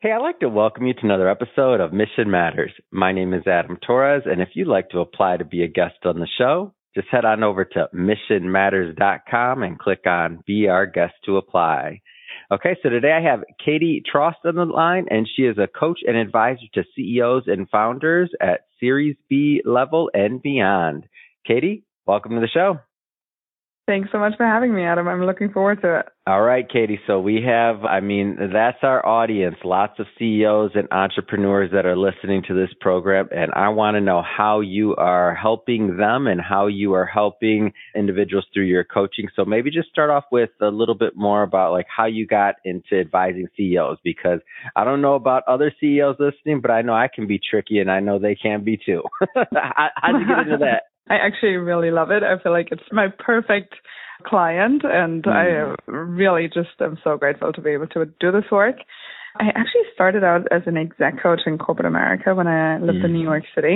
Hey, I'd like to welcome you to another episode of Mission Matters. My name is Adam Torres, and if you'd like to apply to be a guest on the show, just head on over to missionmatters.com and click on Be Our Guest to apply. Okay, so today I have Katie Trost on the line, and she is a coach and advisor to CEOs and founders at Series B level and beyond. Katie, welcome to the show. Thanks so much for having me, Adam. I'm looking forward to it. All right, Katie. So we have, that's our audience, lots of CEOs and entrepreneurs that are listening to this program. And I want to know how you are helping them and how you are helping individuals through your coaching. So maybe just start off with a little bit more about like how you got into advising CEOs, because I don't know about other CEOs listening, but I know I can be tricky and I know they can be too. How'd you get into that? I actually really love it. I feel like it's my perfect client, and I really just am so grateful to be able to do this work. I actually started out as an exec coach in corporate America when I lived in New York City,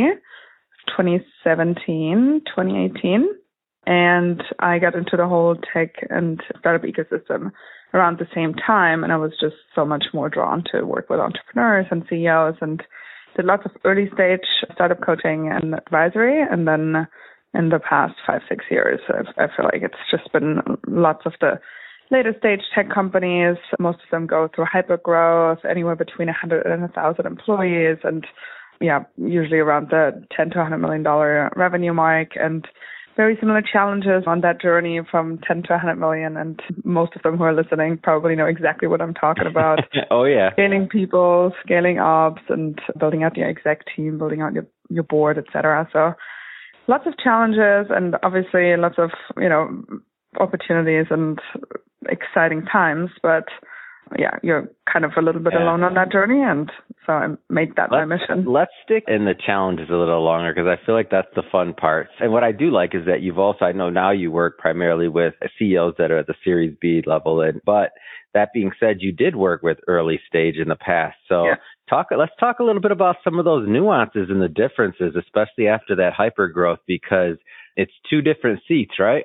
2017, 2018, and I got into the whole tech and startup ecosystem around the same time, and I was just so much more drawn to work with entrepreneurs and CEOs, and did lots of early stage startup coaching and advisory. And then in the past 5-6 years, I feel like it's just been lots of the later stage tech companies. Most of them go through hyper growth, anywhere between 100 and 1,000 employees. And usually around the $10 to $100 million revenue mark, and very similar challenges on that journey from 10 to 100 million. And most of them who are listening probably know exactly what I'm talking about. Oh, yeah. Scaling people, scaling ops, and building out your exec team, building out your board, etc. So lots of challenges and obviously lots of, opportunities and exciting times. But you're kind of a little bit alone on that journey, and so I made that my mission. Let's stick in the challenges a little longer, because I feel like that's the fun part. And what I do like is that you've also, I know now you work primarily with CEOs that are at the Series B level, but that being said, you did work with early stage in the past. So let's talk a little bit about some of those nuances and the differences, especially after that hyper growth, because it's two different seats, right?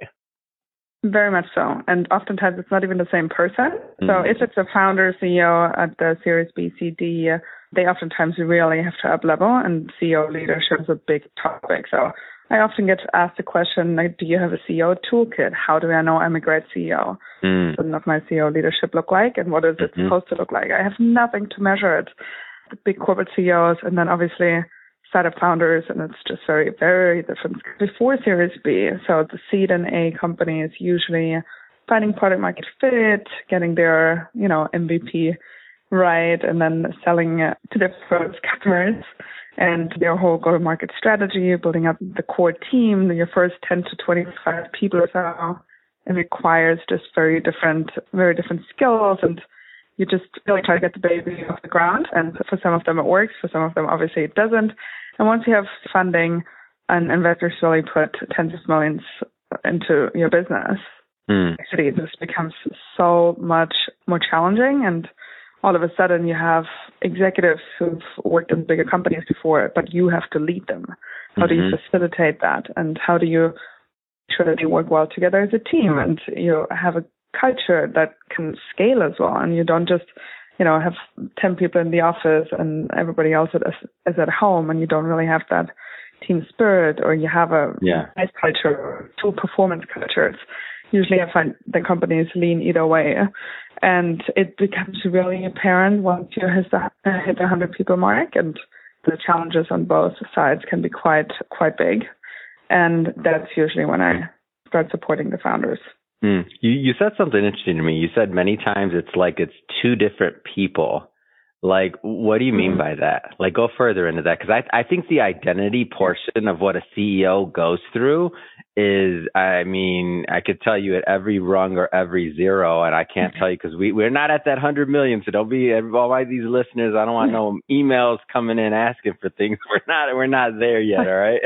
Very much so. And oftentimes it's not even the same person. So if it's a founder CEO at the Series B, C, D, they oftentimes really have to up level, and CEO leadership is a big topic. So I often get asked the question, like, do you have a CEO toolkit? How do I know I'm a great CEO? What does my CEO leadership look like, and what is it supposed to look like? I have nothing to measure it. The big corporate CEOs, and then obviously startup founders, and it's just very, very different. Before Series B, so the seed and A company is usually finding product market fit, getting their, MVP right, and then selling to their first customers and their whole go-to-market strategy, building up the core team, your first 10 to 25 people or so. It requires just very different skills, and you just really try to get the baby off the ground. And for some of them it works, for some of them obviously it doesn't. And once you have funding and investors really put tens of millions into your business, actually this becomes so much more challenging. And all of a sudden you have executives who've worked in bigger companies before, but you have to lead them. How do you facilitate that? And how do you ensure that they work well together as a team, and you have a culture that can scale as well, and you don't just have 10 people in the office and everybody else is at home, and you don't really have that team spirit, or you have a nice culture or two performance cultures. Usually I find the companies lean either way, and it becomes really apparent once you hit the 100 people mark, and the challenges on both sides can be quite big. And that's usually when I start supporting the founders. You said something interesting to me. You said many times it's like it's two different people. Like, what do you mean by that? Like, go further into that. Because I think the identity portion of what a CEO goes through is, I could tell you at every rung or every zero, and I can't tell you because we're not at that 100 million. So don't be, all these listeners, I don't want no emails coming in asking for things. We're not there yet, all right?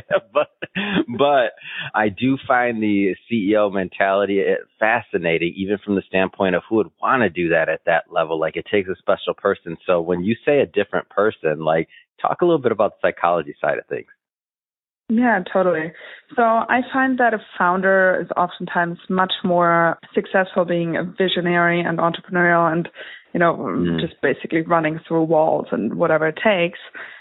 But I do find the CEO mentality fascinating, even from the standpoint of who would want to do that at that level. Like, it takes a special person. So when you say a different person, like, talk a little bit about the psychology side of things. Yeah, totally. So I find that a founder is oftentimes much more successful being a visionary and entrepreneurial and, just basically running through walls and whatever it takes.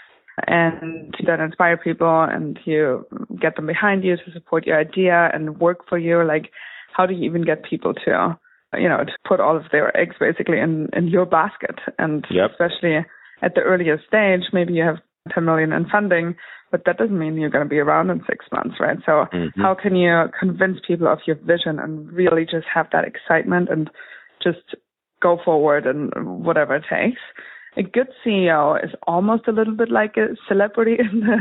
And you then inspire people and you get them behind you to support your idea and work for you. Like, how do you even get people to, to put all of their eggs basically in your basket? And especially at the earliest stage, maybe you have 10 million in funding, but that doesn't mean you're going to be around in 6 months, right? So how can you convince people of your vision and really just have that excitement and just go forward and whatever it takes? A good CEO is almost a little bit like a celebrity.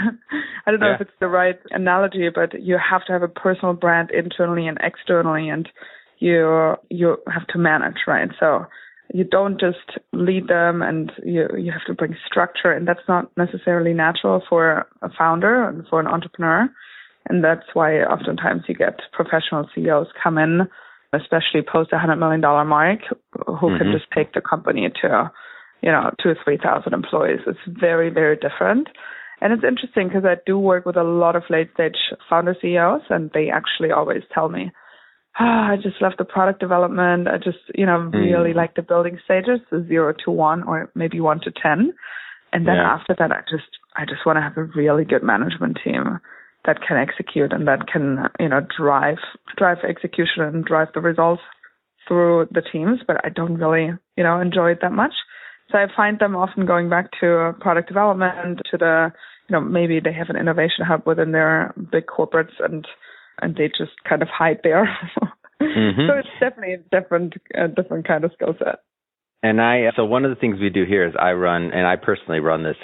I don't know if it's the right analogy, but you have to have a personal brand internally and externally, and you have to manage, right? So you don't just lead them, and you have to bring structure, and that's not necessarily natural for a founder and for an entrepreneur. And that's why oftentimes you get professional CEOs come in, especially post $100 million mark, who can just take the company to 2,000 or 3,000 employees. It's very, very different. And it's interesting because I do work with a lot of late stage founder CEOs, and they actually always tell me, I just love the product development. I just, really like the building stages, the 0 to 1 or maybe 1 to 10. And then after that, I just want to have a really good management team that can execute and that can, drive execution and drive the results through the teams. But I don't really, enjoy it that much. So I find them often going back to product development, to the, maybe they have an innovation hub within their big corporates and they just kind of hide there. So it's definitely a different kind of skill set. And so one of the things we do here is I personally run this.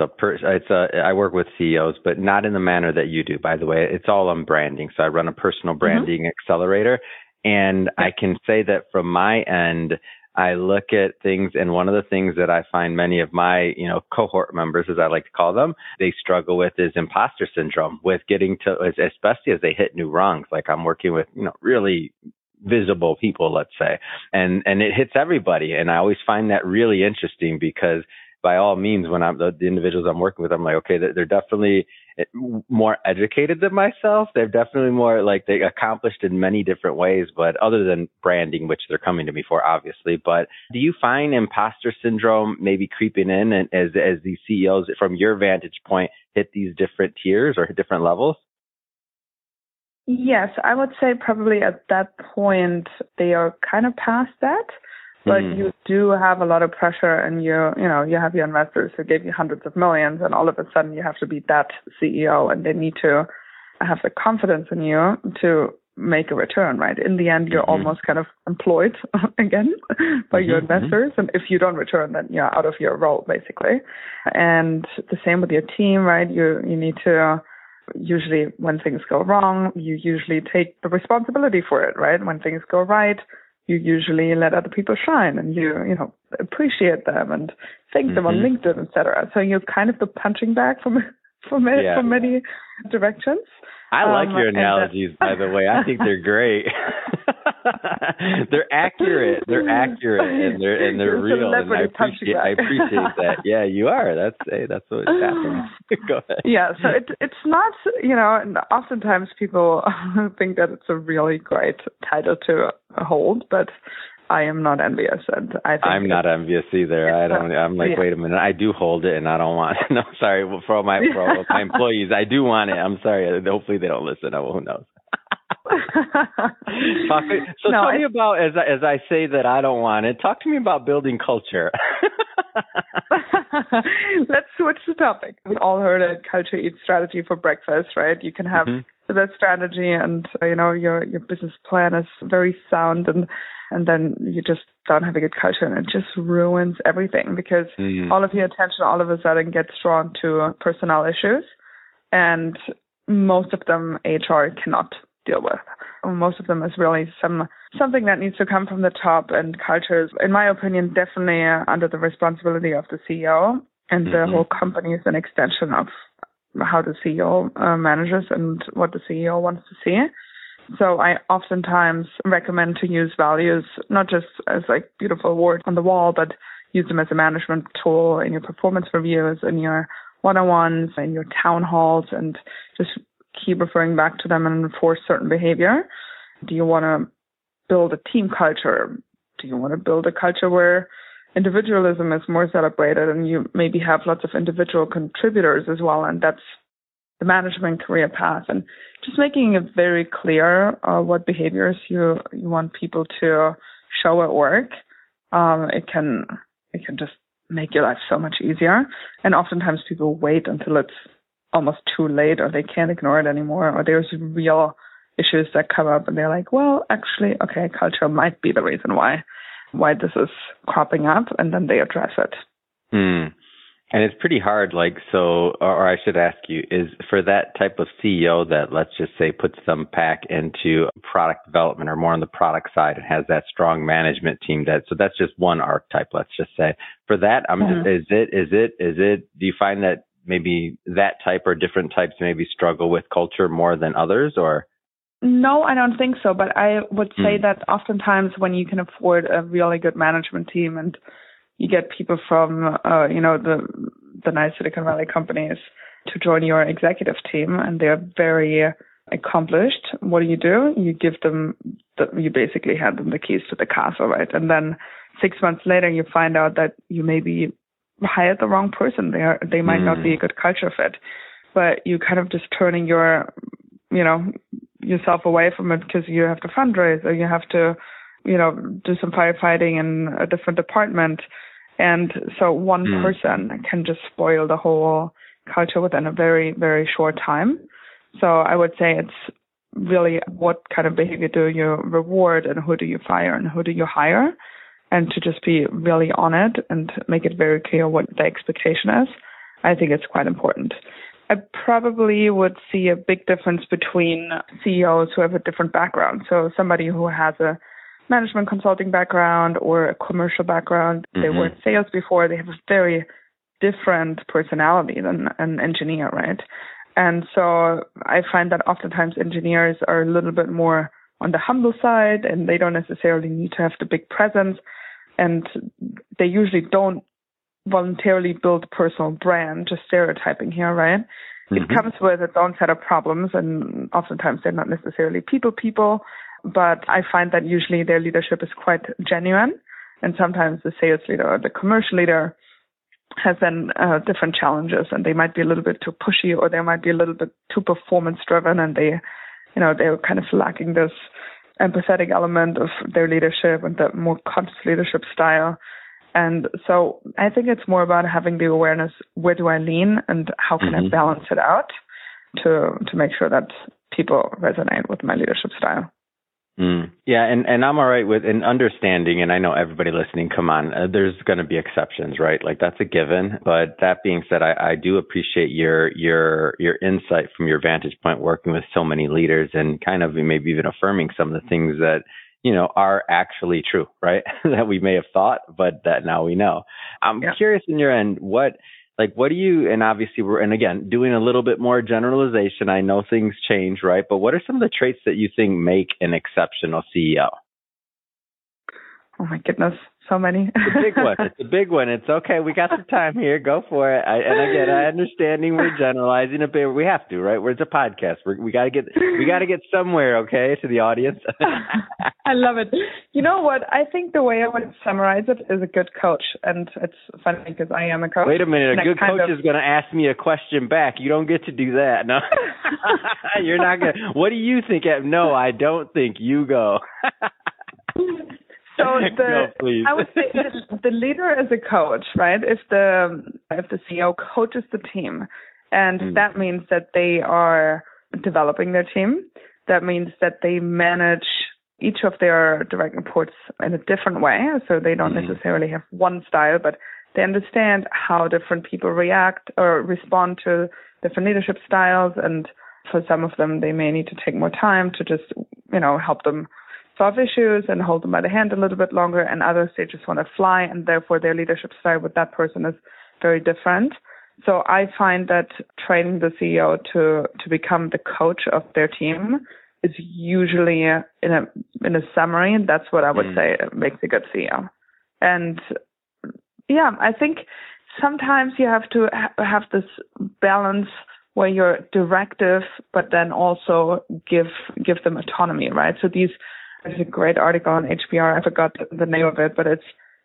I work with CEOs, but not in the manner that you do, by the way. It's all on branding. So I run a personal branding accelerator. And I can say that from my end, I look at things, and one of the things that I find many of my, cohort members, as I like to call them, they struggle with is imposter syndrome, with getting to, especially as they hit new rungs. Like I'm working with, really visible people, let's say, and it hits everybody. And I always find that really interesting because by all means, when I'm the individuals I'm working with, I'm like, okay, they're definitely more educated than myself. They're definitely more like they accomplished in many different ways, but other than branding, which they're coming to me for, obviously. But do you find imposter syndrome maybe creeping in and as these CEOs, from your vantage point, hit these different tiers or different levels? Yes, I would say probably at that point, they are kind of past that. But you do have a lot of pressure, and you have your investors who gave you hundreds of millions, and all of a sudden you have to be that CEO, and they need to have the confidence in you to make a return, right? In the end, you're almost kind of employed again by your investors, and if you don't return, then you're out of your role, basically. And the same with your team, right? You need to, usually when things go wrong, you usually take the responsibility for it, right? When things go right, you usually let other people shine, and you appreciate them and thank them on LinkedIn, etc. So you're kind of the punching bag from many directions. I like your analogies, by the way. I think they're great. They're accurate. They're accurate, and they're real. And I appreciate that. Yeah, you are. That's what happens. Go ahead. Yeah. So it's not, and oftentimes people think that it's a really great title to hold, but I am not envious, and I think I'm not envious either. I'm like, wait a minute, I do hold it, and I don't want. No, sorry, for all my employees, I do want it. I'm sorry. Hopefully, they don't listen. Who knows? Tell me about, as I say that I don't want it. Talk to me about building culture. Let's switch the topic. We all heard a culture eats strategy for breakfast, right? You can have the best strategy, and your business plan is very sound, and then you just don't have a good culture, and it just ruins everything because all of your attention all of a sudden gets drawn to personnel issues, and most of them HR cannot deal with. Most of them is really something that needs to come from the top, and culture is, in my opinion, definitely under the responsibility of the CEO, and the whole company is an extension of how the CEO manages and what the CEO wants to see. So I oftentimes recommend to use values, not just as like beautiful words on the wall, but use them as a management tool in your performance reviews, in your one-on-ones, in your town halls, and just keep referring back to them and enforce certain behavior. Do you want to build a team culture? Do you want to build a culture where individualism is more celebrated, and you maybe have lots of individual contributors as well, and that's the management career path. And just making it very clear what behaviors you want people to show at work, it can just make your life so much easier. And oftentimes people wait until it's almost too late, or they can't ignore it anymore, or there's real issues that come up and they're like, well, actually, okay, culture might be the reason why this is cropping up, and then they address it. And it's pretty hard, or I should ask you, is for that type of CEO that, let's just say, puts them back into product development or more on the product side and has that strong management team, so that's just one archetype, let's just say. For that, is it, do you find that maybe that type or different types maybe struggle with culture more than others, or? No, I don't think so. But I would say that oftentimes when you can afford a really good management team and you get people from, the nice Silicon Valley companies to join your executive team, and they're very accomplished, what do? You give them, you basically hand them the keys to the castle, right? And then 6 months later, you find out that you maybe hired the wrong person. They might not be a good culture fit, but you kind of just turning yourself away from it because you have to fundraise, or you have to, do some firefighting in a different department. And so one person can just spoil the whole culture within a very, very short time. So I would say it's really what kind of behavior do you reward, and who do you fire, and who do you hire, and to just be really on it and make it very clear what the expectation is. I think it's quite important. I probably would see a big difference between CEOs who have a different background. So somebody who has a management consulting background or a commercial background, they were in sales before, they have a very different personality than an engineer, right? And so I find that oftentimes engineers are a little bit more on the humble side, and they don't necessarily need to have the big presence, and they usually don't voluntarily build a personal brand, just stereotyping here, right? It comes with its own set of problems, and oftentimes they're not necessarily people, but I find that usually their leadership is quite genuine, and sometimes the sales leader or the commercial leader has then different challenges, and they might be a little bit too pushy, or they might be a little bit too performance driven, and they're kind of lacking this empathetic element of their leadership and the more conscious leadership style. And so I think it's more about having the awareness, where do I lean and how can I balance it out to make sure that people resonate with my leadership style. Yeah, and I'm all right with an understanding, and I know everybody listening, come on, there's going to be exceptions, right? Like, that's a given. But that being said, I do appreciate your insight from your vantage point, working with so many leaders and kind of maybe even affirming some of the things that, are actually true, right? That we may have thought, but that now we know. I'm curious in your end, what do you, and obviously and again, doing a little bit more generalization, I know things change, right? But what are some of the traits that you think make an exceptional CEO? Oh my goodness, so many. It's a big one. It's okay. We got some time here. Go for it. And again, I understanding we're generalizing a bit. We have to, right? It's a podcast. We got to get somewhere, okay, to the audience. I love it. You know what? I think the way I would summarize it is a good coach. And it's funny because I am a coach. Wait a minute. A good coach is going to ask me a question back. You don't get to do that. No, you're not going to. What do you think? No, I don't think. You go. So I would say the leader is a coach, right? If the CEO coaches the team, and that means that they are developing their team. That means that they manage each of their direct reports in a different way. So they don't necessarily have one style, but they understand how different people react or respond to different leadership styles. And for some of them, they may need to take more time to just, help them solve issues and hold them by the hand a little bit longer, and others, they just want to fly, and therefore their leadership style with that person is very different. So I find that training the CEO to become the coach of their team is usually in a summary, and that's what I would say makes a good CEO. And yeah, I think sometimes you have to have this balance where you're directive, but then also give them autonomy, right? So there's a great article on HBR. I forgot the name of it, but it's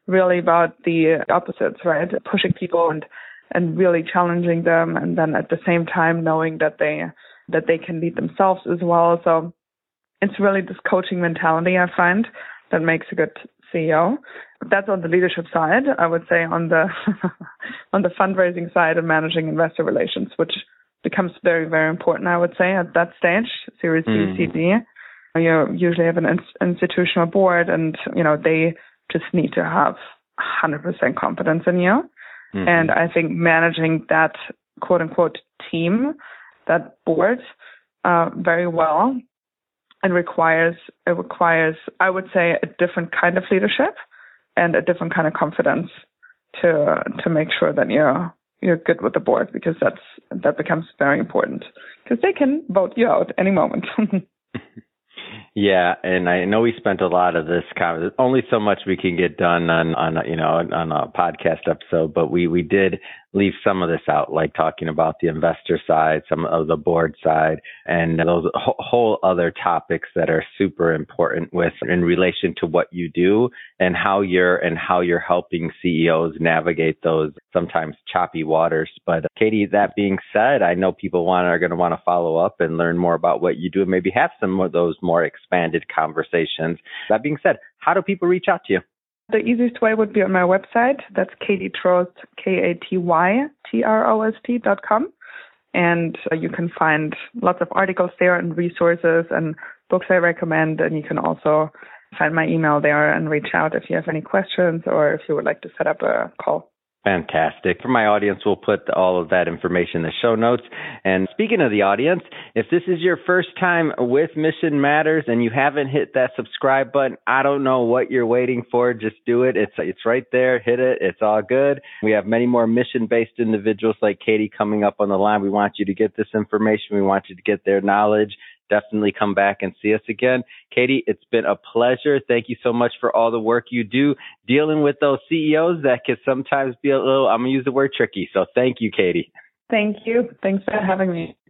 really about the opposites, right? Pushing people and really challenging them, and then at the same time knowing that they can lead themselves as well. So it's really this coaching mentality I find that makes a good CEO. That's on the leadership side. I would say on the on the fundraising side and managing investor relations, which becomes very, very important, I would say, at that stage, Series B, C, D. You usually have an institutional board, and, they just need to have 100% confidence in you. Mm-hmm. And I think managing that quote-unquote team, that board, very well, and requires, I would say, a different kind of leadership and a different kind of confidence to make sure that you're good with the board, because that becomes very important, because they can vote you out any moment. Yeah, and I know we spent a lot of this only so much we can get done on a podcast episode, but we did leave some of this out, like talking about the investor side, some of the board side, and those whole other topics that are super important in relation to what you do and how you're helping CEOs navigate those sometimes choppy waters. But Katie, that being said, I know people are going to want to follow up and learn more about what you do and maybe have some of those more expanded conversations. That being said, how do people reach out to you? The easiest way would be on my website. That's Katie Trost, KatyTrost.com. And you can find lots of articles there and resources and books I recommend. And you can also find my email there and reach out if you have any questions or if you would like to set up a call. Fantastic. For my audience, we'll put all of that information in the show notes. And speaking of the audience, if this is your first time with Mission Matters and you haven't hit that subscribe button, I don't know what you're waiting for. Just do it. It's right there. Hit it. It's all good. We have many more mission-based individuals like Katie coming up on the line. We want you to get this information. We want you to get their knowledge. Definitely come back and see us again. Katie, it's been a pleasure. Thank you so much for all the work you do dealing with those CEOs that can sometimes be a little, I'm going to use the word tricky. So thank you, Katie. Thank you. Thanks for having me.